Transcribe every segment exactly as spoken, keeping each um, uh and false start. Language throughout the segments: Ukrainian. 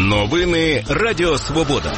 Новини Радіо Свобода.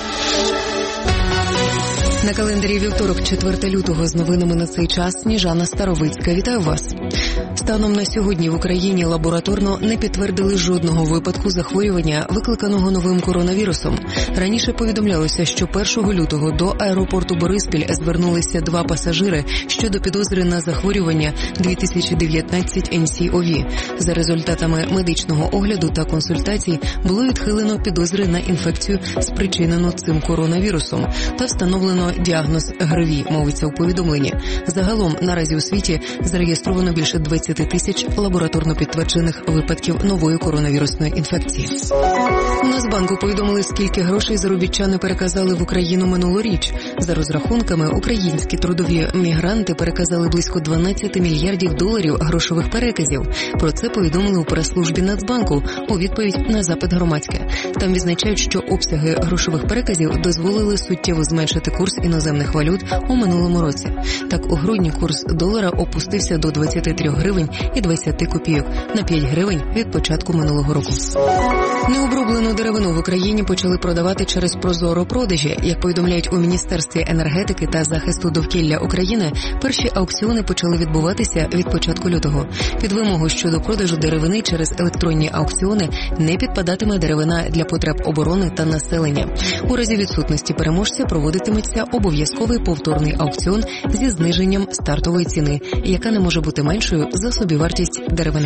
На календарі вівторок, четверте лютого, з новинами на цей час Сніжана Старовицька. Вітаю вас. Станом на сьогодні в Україні лабораторно не підтвердили жодного випадку захворювання, викликаного новим коронавірусом. Раніше повідомлялося, що першого лютого до аеропорту Бориспіль звернулися два пасажири щодо підозри на захворювання дві тисячі дев'ятнадцять ен сі о ві. За результатами медичного огляду та консультацій було відхилено підозри на інфекцію, спричинену цим коронавірусом, та встановлено діагноз ГРВІ, мовиться у повідомленні. Загалом наразі у світі зареєстровано більше двадцять тисяч лабораторно підтверджених випадків нової коронавірусної інфекції. У Нацбанку повідомили, скільки грошей заробітчани переказали в Україну минулоріч. За розрахунками, українські трудові мігранти переказали близько дванадцять мільярдів доларів грошових переказів. Про це повідомили у прес-службі Нацбанку у відповідь на запит громадське. Там відзначають, що обсяги грошових переказів дозволили суттєво зменшити курс іноземних валют у минулому році. Так, у грудні курс долара опустився до двадцять три гривень і двадцять копійок на п'ять гривень від початку минулого року. Необроблену деревину в Україні почали продавати через прозоро-продажі. Як повідомляють у Міністерстві енергетики та захисту довкілля України, перші аукціони почали відбуватися від початку лютого. Під вимогу щодо продажу деревини через електронні аукціони не підпадатиме деревина для потреб оборони та населення. У разі відсутності переможця проводитиметься обов'язковий повторний аукціон зі зниженням стартової ціни, яка не може бути меншою за собівартість деревини.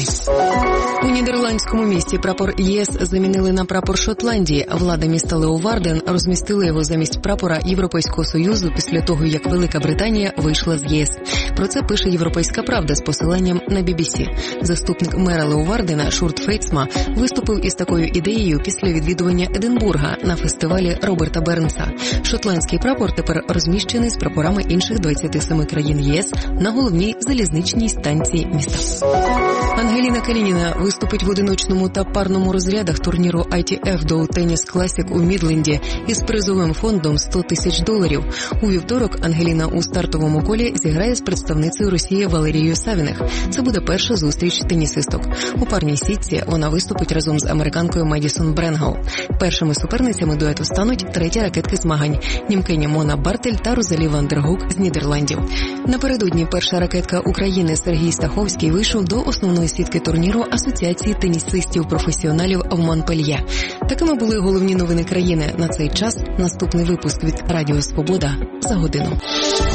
У нідерландському місті прапор ЄС замінили на прапор Шотландії. Влада міста Леоварден розмістила його замість прапора Європейського Союзу після того, як Велика Британія вийшла з ЄС. Про це пише «Європейська правда» з посиланням на бі бі сі. Заступник мера Леовардена Шурт Фейцма виступив із такою ідеєю після відвідування Единбурга на фестивалі Роберта Бернса. Шотландський прапор тепер розміщений з прапорами інших двадцяти семи країн ЄС на головній залізничній станції міста. Ангеліна Калініна виступить в одиночному та парному розрядах турніру ай ті еф Dow Tennis Classic у Мідленді із призовим фондом сто тисяч доларів. У вівторок Ангеліна у стартовому колі зіграє з представницею Росії Валерією Савінех. Це буде перша зустріч тенісисток. У парній сітці вона виступить разом з американкою Медісон Бренгоу. Першими суперницями дуету стануть треті ракетки змагань – німкиня Мона Бартель та Розалі Вандергук з Нідерландів. Напередодні перша ракетка України Сергій Стаховський вийшов до основної сітки турніру Асоціації тенісистів-професіоналів в Монпельє. Такими були головні новини країни на цей час. Наступний випуск від Радіо Свобода за годину.